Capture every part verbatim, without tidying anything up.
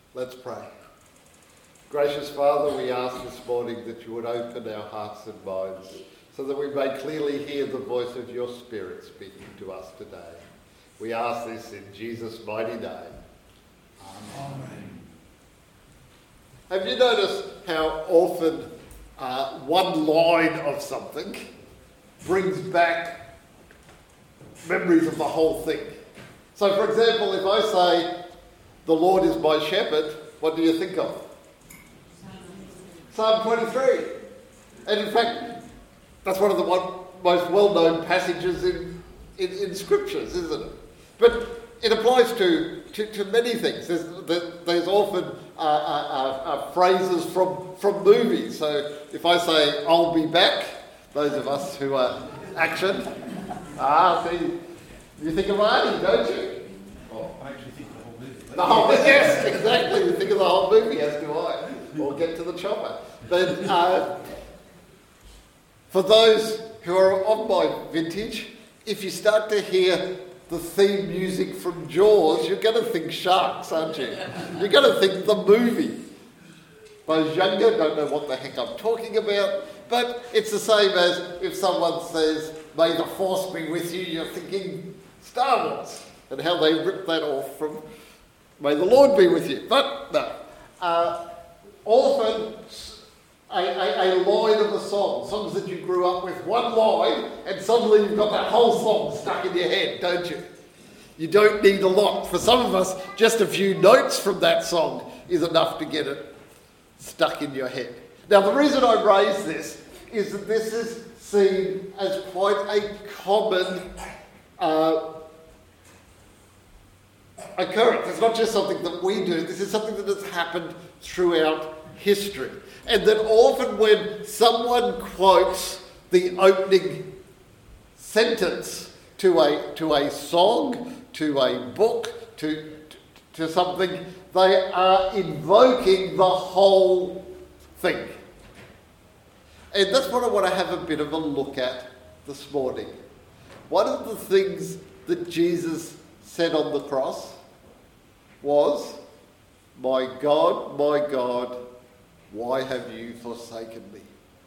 Let's pray. Gracious Father, we ask this morning that you would open our hearts and minds so that we may clearly hear the voice of your Spirit speaking to us today. We ask this in Jesus' mighty name. Amen. Have you noticed how often uh, one line of something brings back memories of the whole thing? So, for example, if I say, "The Lord is my shepherd," what do you think of? Psalm twenty-three. And in fact, that's one of the one, most well-known passages in, in, in scriptures, isn't it? But it applies to, to, to many things. There's, there's often uh, uh, uh, phrases from, from movies. So if I say, "I'll be back," those of us who are action, ah, see, you think of Arnie, don't you? Oh, I actually think of the whole movie. The whole movie, yes, exactly. You think of the whole movie, as do I. Or Get to the Chopper. But uh, for those who are of my vintage, if you start to hear the theme music from Jaws, you're going to think sharks, aren't you? You're going to think the movie. Those younger don't know what the heck I'm talking about, but it's the same as if someone says, "May the Force be with you," you're thinking Star Wars, and how they ripped that off from "May the Lord be with you." But no. Uh, often a, a, a line of a song, songs that you grew up with, one line, and suddenly you've got that whole song stuck in your head, don't you? You don't need a lot. For some of us, just a few notes from that song is enough to get it stuck in your head. Now, the reason I raise this is that this is seen as quite a common uh, occurrence. It's not just something that we do. This is something that has happened throughout history. And that often when someone quotes the opening sentence to a to a song, to a book, to, to something, they are invoking the whole thing. And that's what I want to have a bit of a look at this morning. One of the things that Jesus said on the cross was, "My God, my God, why have you forsaken me?"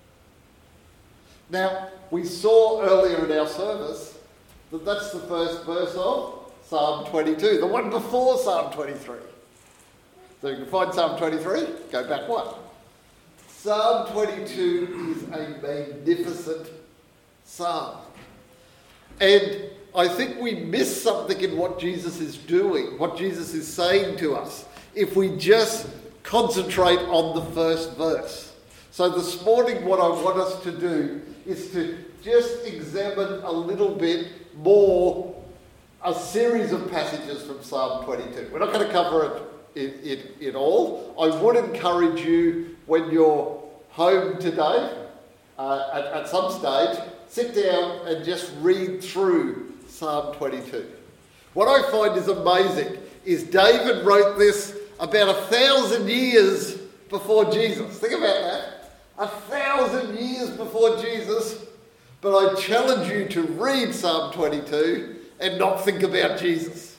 Now, we saw earlier in our service that that's the first verse of Psalm twenty-two, the one before Psalm twenty-three. So you can find Psalm twenty-three, go back one. Psalm twenty-two is a magnificent psalm. And I think we miss something in what Jesus is doing, what Jesus is saying to us, if we just concentrate on the first verse. So this morning what I want us to do is to just examine a little bit more a series of passages from Psalm twenty-two. We're not going to cover it in, in, in all. I would encourage you, when you're home today, uh, at, at some stage, sit down and just read through Psalm twenty-two. What I find is amazing is David wrote this about a thousand years before Jesus. Think about that. A thousand years before Jesus. But I challenge you to read Psalm twenty-two and not think about Jesus.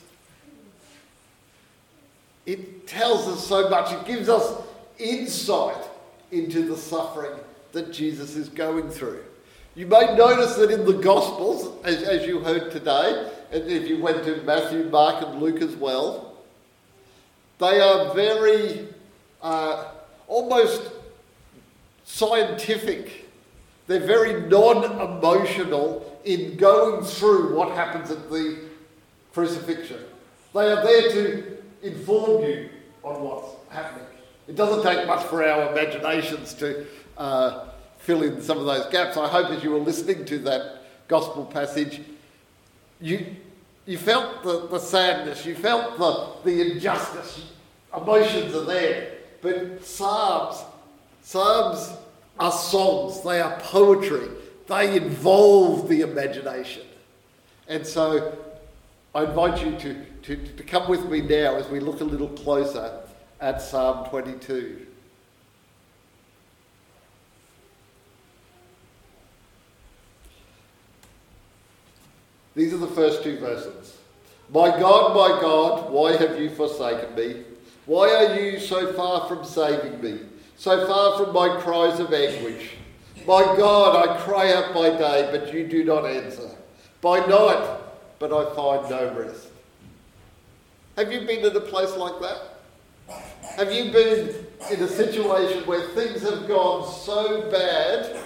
It tells us so much. It gives us insight into the suffering that Jesus is going through. You may notice that in the Gospels, as, as you heard today, and if you went to Matthew, Mark and Luke as well, they are very, uh, almost scientific. They're very non-emotional in going through what happens at the crucifixion. They are there to inform you on what's happening. It doesn't take much for our imaginations to uh, fill in some of those gaps. I hope as you were listening to that gospel passage, you you felt the, the sadness, you felt the, the injustice. Emotions are there. But Psalms, Psalms are songs, they are poetry. They involve the imagination. And so I invite you to, to, to come with me now as we look a little closer at Psalm twenty-two. These are the first two verses. "My God, my God, why have you forsaken me? Why are you so far from saving me, so far from my cries of anguish? My God, I cry out by day, but you do not answer. By night, but I find no rest. Have you been in a place like that? Have you been in a situation where things have gone so bad,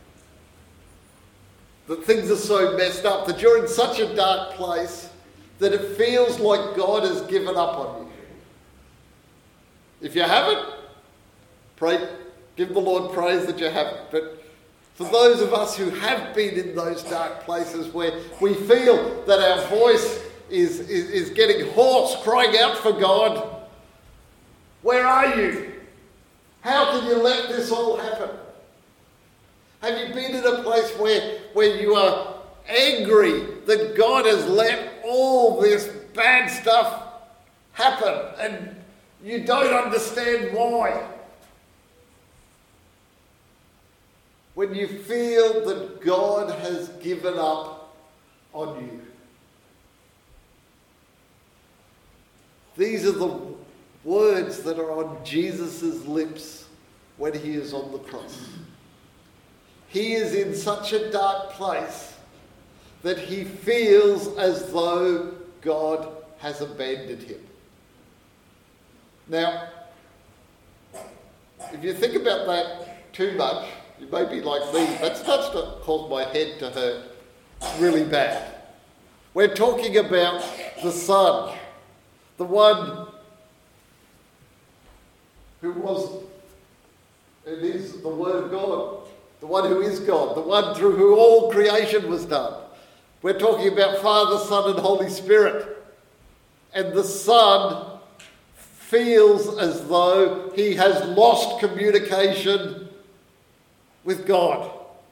that things are so messed up, that you're in such a dark place that it feels like God has given up on you? If you haven't, pray, give the Lord praise that you haven't. But for those of us who have been in those dark places where we feel that our voice is, is, is getting hoarse, crying out for God, where are you? How can you let this all happen? Have you been in a place where, where you are angry that God has let all this bad stuff happen and you don't understand why? When you feel that God has given up on you. These are the words that are on Jesus' lips when he is on the cross. He is in such a dark place that he feels as though God has abandoned him. Now, if you think about that too much, you may be like me. That starts to cause my head to hurt really bad. We're talking about the Son, the one who was and is the Word of God, the one who is God, the one through whom all creation was done. We're talking about Father, Son, and Holy Spirit. And the Son feels as though he has lost communication with God.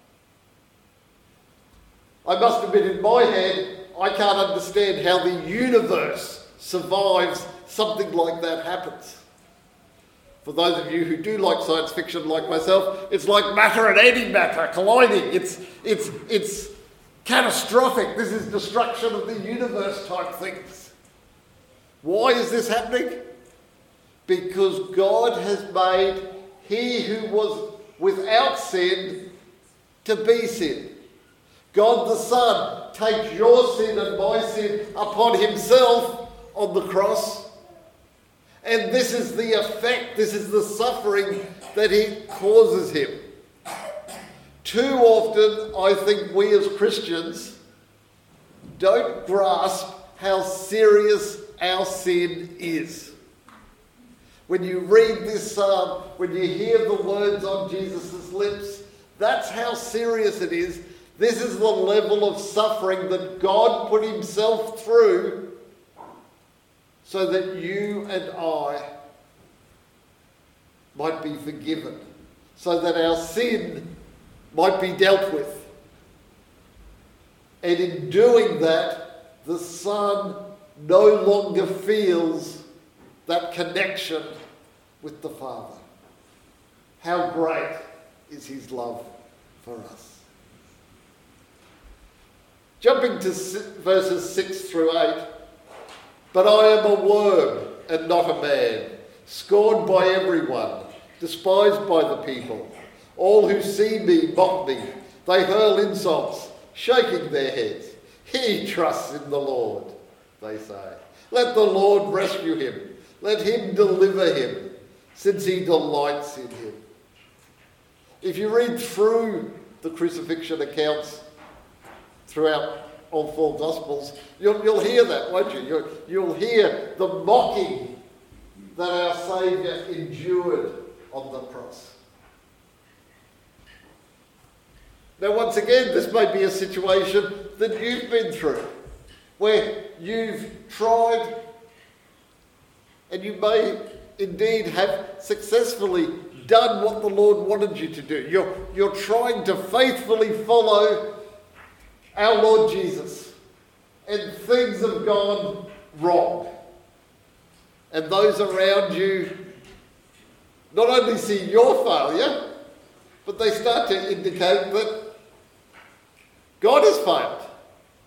I must admit, in my head, I can't understand how the universe survives something like that happens. For those of you who do like science fiction like myself, it's like matter and antimatter colliding. It's, it's, it's catastrophic. This is destruction of the universe type things. Why is this happening? Because God has made he who was without sin to be sin. God the Son takes your sin and my sin upon himself on the cross. And this is the effect, this is the suffering that he causes him. Too often, I think we as Christians don't grasp how serious our sin is. When you read this psalm, when you hear the words on Jesus' lips, that's how serious it is. This is the level of suffering that God put himself through so that you and I might be forgiven, so that our sin might be dealt with. And in doing that, the Son no longer feels that connection with the Father. How great is his love for us. Jumping to verses six through eight. But I am a worm and not a man, scorned by everyone, despised by the people. All who see me mock me. They hurl insults, shaking their heads. He trusts in the Lord, they say. Let the Lord rescue him. Let him deliver him, since he delights in him. If you read through the crucifixion accounts throughout all four Gospels, you'll, you'll hear that, won't you? You'll, you'll hear the mocking that our Saviour endured on the cross. Now, once again, this may be a situation that you've been through, where you've tried, and you may indeed have successfully done what the Lord wanted you to do. You're, you're trying to faithfully follow our Lord Jesus, and things have gone wrong. And those around you not only see your failure, but they start to indicate that God has failed.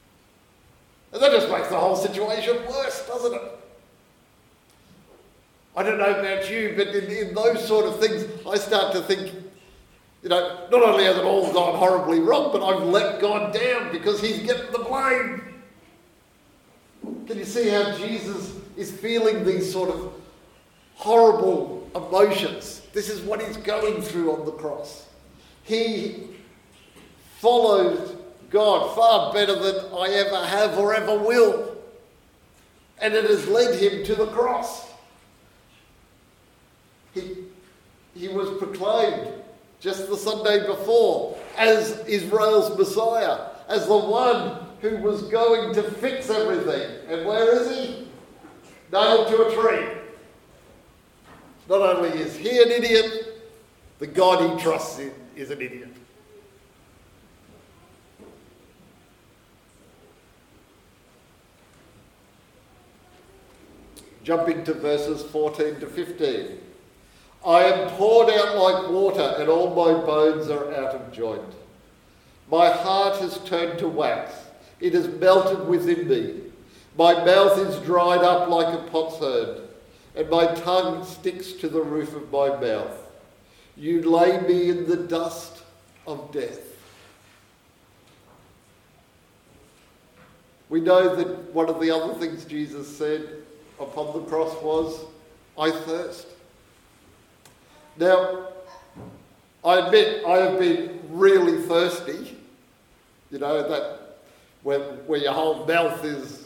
And that just makes the whole situation worse, doesn't it? I don't know about you, but in, in those sort of things, I start to think, you know, not only has it all gone horribly wrong, but I've let God down because he's getting the blame. Can you see how Jesus is feeling these sort of horrible emotions? This is what he's going through on the cross. He followed God far better than I ever have or ever will. And it has led him to the cross. He, he was proclaimed just the Sunday before as Israel's Messiah, as the one who was going to fix everything. And where is he? Nailed to a tree. Not only is he an idiot, the God he trusts in is an idiot. Jumping to verses fourteen to fifteen. I am poured out like water, and all my bones are out of joint. My heart has turned to wax. It has melted within me. My mouth is dried up like a potsherd, and my tongue sticks to the roof of my mouth. You lay me in the dust of death. We know that one of the other things Jesus said upon the cross was, I thirst. Now, I admit I have been really thirsty. You know, that where, where your whole mouth is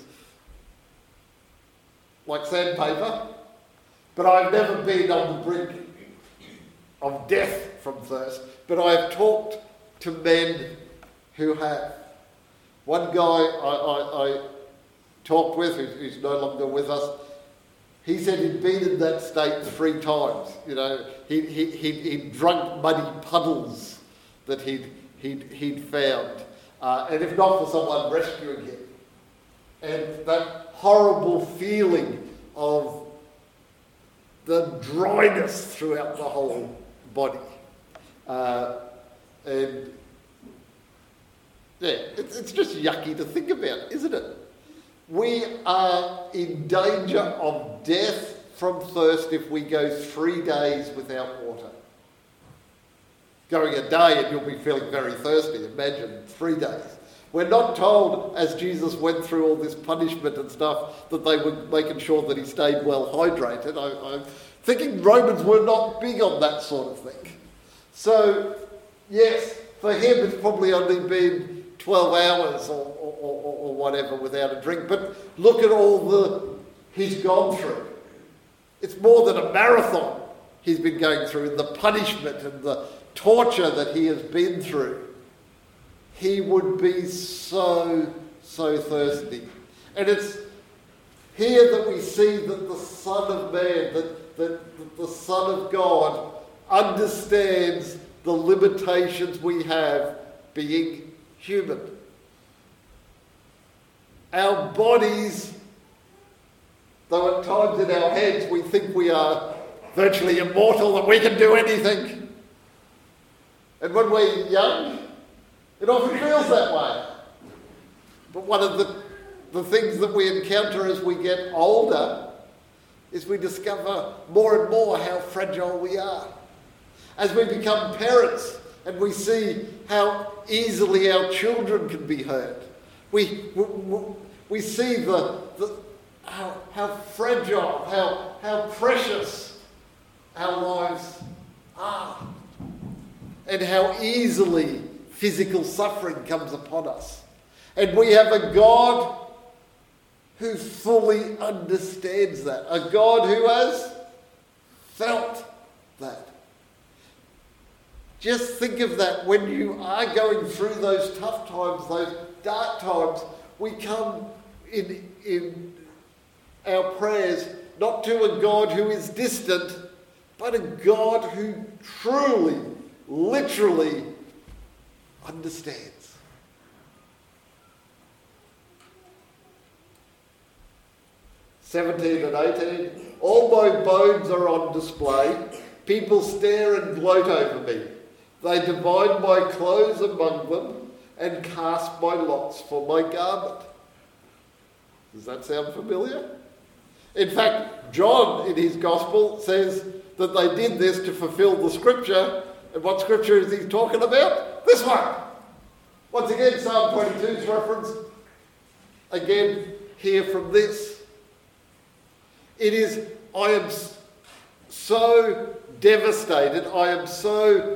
like sandpaper. But I've never been on the brink of death from thirst. But I have talked to men who have. One guy I, I, I talked with, who's, who's no longer with us, he said he'd been in that state three times. You know, he, he, he'd, he'd drunk muddy puddles that he'd, he'd, he'd found. Uh, and if not for someone rescuing him. And that horrible feeling of the dryness throughout the whole body. Uh, and yeah, it's, it's just yucky to think about, isn't it? We are in danger of death from thirst if we go three days without water. Going a day and you'll be feeling very thirsty. Imagine three days. We're not told, as Jesus went through all this punishment and stuff, that they were making sure that he stayed well hydrated. I, I'm thinking Romans were not big on that sort of thing. So, yes, for him it's probably only been twelve hours or, or, or, or whatever without a drink. But look at all the he's gone through. It's more than a marathon he's been going through, and the punishment and the torture that he has been through. He would be so, so thirsty. And it's here that we see that the Son of Man, that, that, that the Son of God understands the limitations we have being human. Our bodies, though at times in our heads we think we are virtually immortal and we can do anything. And when we're young, it often feels that way. But one of the, the things that we encounter as we get older is we discover more and more how fragile we are. As we become parents and we see how easily our children can be hurt, we, we, we see the, the, how, how fragile, how, how precious our lives are, and how easily physical suffering comes upon us. And we have a God who fully understands that. A God who has felt that. Just think of that when you are going through those tough times, those dark times. We come in, in our prayers not to a God who is distant, but a God who truly, literally understands. seventeen and eighteen. All my bones are on display. People stare and gloat over me. They divide my clothes among them and cast my lots for my garment. Does that sound familiar? In fact, John, in his gospel, says that they did this to fulfill the scripture. And what scripture is he talking about? This one. Once again, Psalm twenty-two is referenced. Again, here from this. It is, I am so devastated, I am so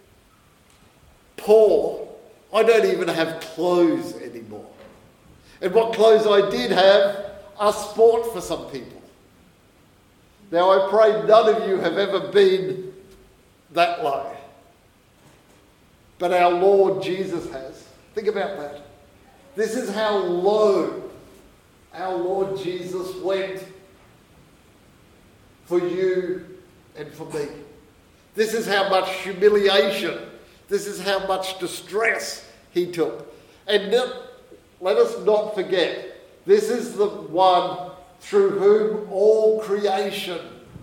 poor, I don't even have clothes anymore. And what clothes I did have are sport for some people. Now I pray none of you have ever been that low. But our Lord Jesus has. Think about that. This is how low our Lord Jesus went for you and for me. This is how much humiliation, this is how much distress he took. And let us not forget, this is the one through whom all creation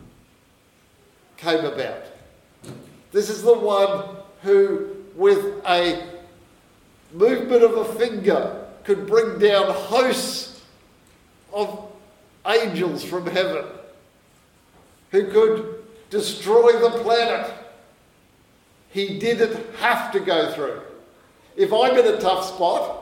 came about. This is the one who, with a movement of a finger, could bring down hosts of angels from heaven, who could destroy the planet. He didn't have to go through. If I'm in a tough spot,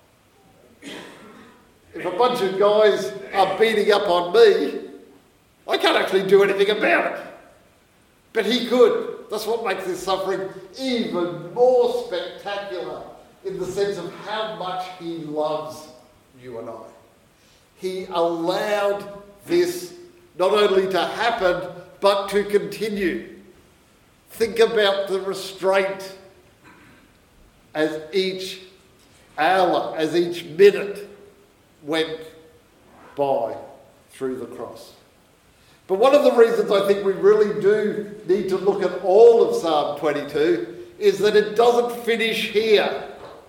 if a bunch of guys are beating up on me, I can't actually do anything about it. But he could. That's what makes this suffering even more spectacular, in the sense of how much he loves you and I. He allowed this not only to happen, but to continue. Think about the restraint as each hour, as each minute went by through the cross. But one of the reasons I think we really do need to look at all of Psalm twenty-two is that it doesn't finish here.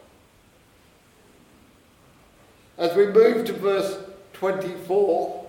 As we move to verse twenty-four,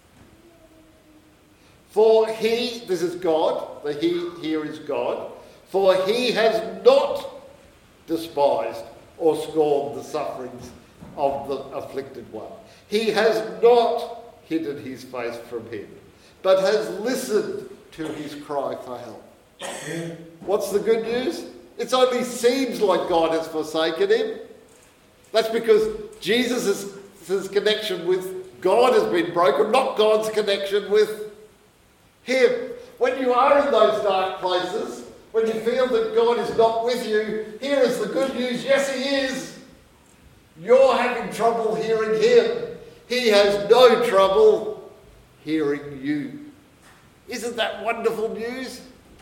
for he, this is God, the he here is God, for he has not despised or scorned the sufferings of the afflicted one. He has not hidden his face from him, but has listened to his cry for help. What's the good news? It only seems like God has forsaken him. That's because Jesus' his connection with God has been broken, not God's connection with him. When you are in those dark places, when you feel that God is not with you, here is the good news. Yes, he is. You're having trouble hearing him. He has no trouble hearing you. Isn't that wonderful news?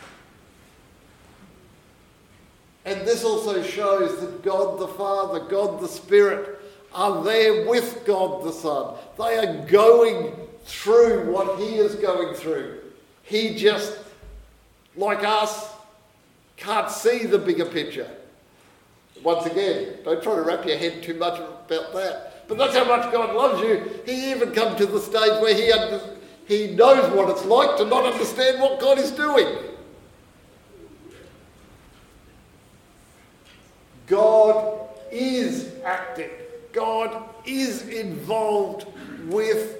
And this also shows that God the Father, God the Spirit are there with God the Son. They are going through what he is going through. He just, like us, can't see the bigger picture. Once again, don't try to wrap your head too much about that. But that's how much God loves you. He even come to the stage where he, under, he knows what it's like to not understand what God is doing. God is acting. God is involved with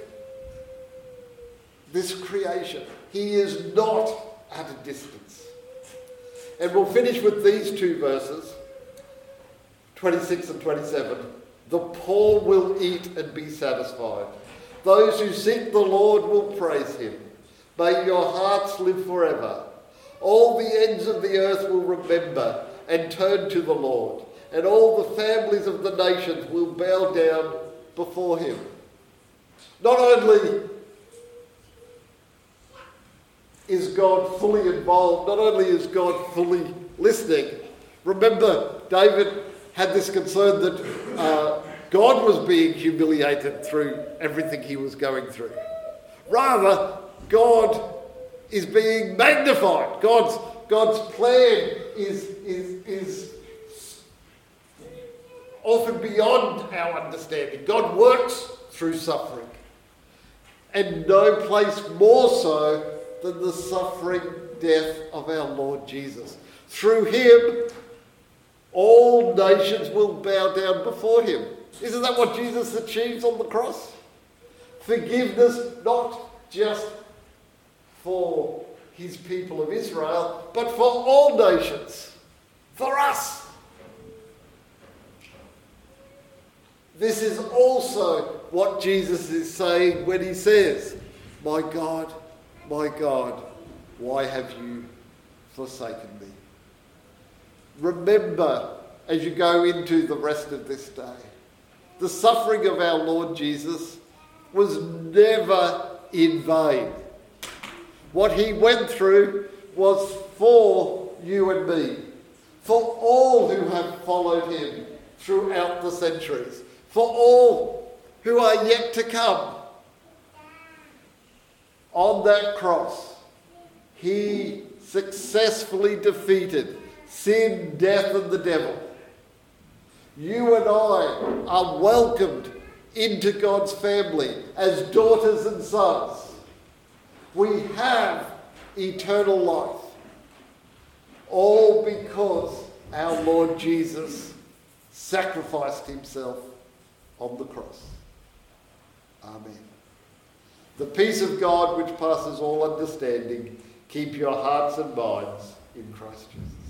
this creation. He is not at a distance. And we'll finish with these two verses, twenty-six and twenty-seven. The poor will eat and be satisfied. Those who seek the Lord will praise him. May your hearts live forever. All the ends of the earth will remember and turn to the Lord, and all the families of the nations will bow down before him. Not only is God fully involved, not only is God fully listening. Remember, David had this concern that uh, God was being humiliated through everything he was going through. Rather, God is being magnified. God's, God's plan is, is, is often beyond our understanding. God works through suffering. And no place more so than the suffering death of our Lord Jesus. Through him, all nations will bow down before him. Isn't that what Jesus achieves on the cross? Forgiveness, not just for his people of Israel, but for all nations, for us. This is also what Jesus is saying when he says, "My God, my God, why have you forsaken me?" Remember, as you go into the rest of this day, the suffering of our Lord Jesus was never in vain. What he went through was for you and me, for all who have followed him throughout the centuries, for all who are yet to come. On that cross, he successfully defeated sin, death, and the devil. You and I are welcomed into God's family as daughters and sons. We have eternal life, all because our Lord Jesus sacrificed himself on the cross. Amen. The peace of God, which passes all understanding, keep your hearts and minds in Christ Jesus.